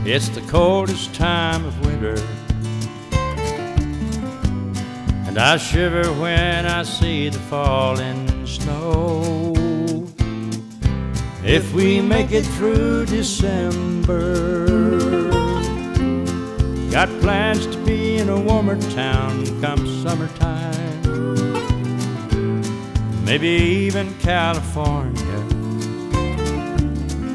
It's the coldest time of winter, and I shiver when I see the falling snow. If we make it through December, got plans to be in a warmer town come summertime. Maybe even California,